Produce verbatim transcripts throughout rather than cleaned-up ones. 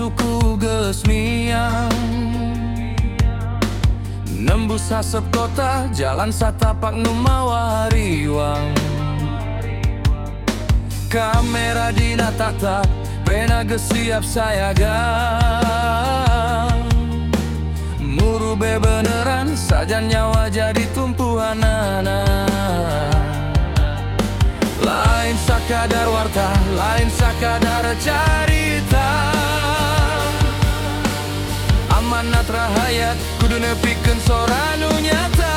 suku Gesmiang, nembus asap kota, jalan satapak numawa hariwang. Kamera dina tatap, pena gesiap sayaga. Muru be beneran, saja nyawa jadi tumpuan anak. Lain sakadar warta, lain sakadar carita. Amanat rahayat, kudu nepikeun sora nu nyata.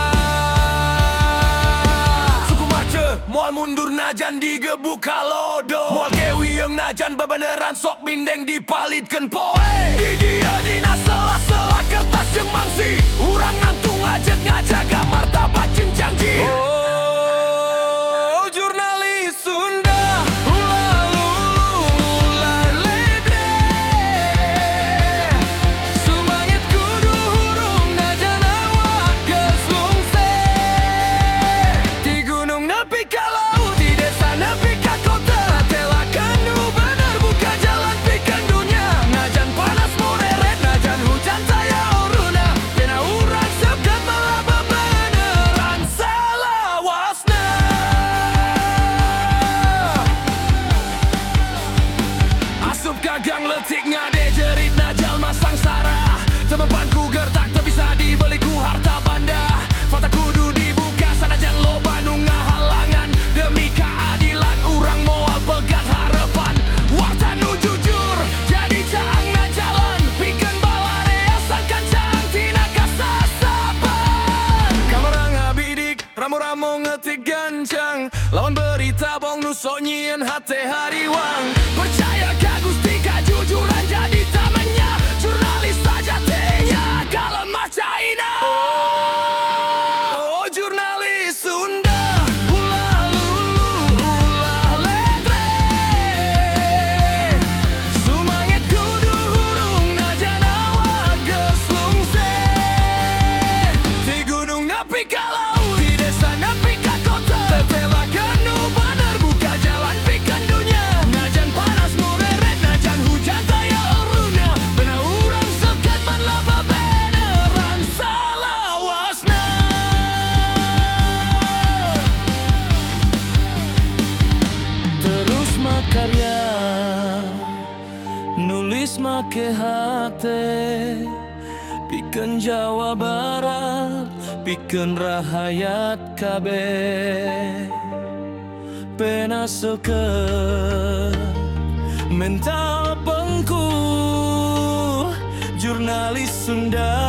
Suku marce, moal mundur najan digebuk kalodo. Moal kewiyeung najan bebeneran sok mindeng dipalitkeun poe. Di dia dina sela-sela kertas jeung mangsi, urang ngantung ngajak ngajaga martabat jeung janji. Gagang letik ngade jerit najal masang sara. Temepanku gertak tak bisa dibeli ku harta banda. Mata kudu dibuka sanajan loba nu ngahalangan. Demi keadilan urang moal pegat harapan. Warta nu jujur jadi caang na jalan. Pikeun balarea sangkan caang tina kasasapan. Kamarang abidik ramo-ramo ngetik gancang. Lawan berita bong nu sok nyieun hate hariwang. Percaya ka Gusti kejujuran jadi tamanya. Jurnalis sajatinya kalau macaina. Oh, jurnalis Sunda. Ulah lulu, ulah letre. Sumangit kudu hurung najan awak geus lungse. Di gunung nepi ka laut, di desa nepi ka kota. Tetelakeun nu bener buka jalan pikeun dunya. Najan panas mureret, najan hujan taya eruna. Beuna urang sekat man laba beneran salawasna. Terus makarya, nulis make hate. Pikeun Jawa Barat, pikeun rahayat kabeh. Pena seukeut mental pengku, jurnalis Sunda.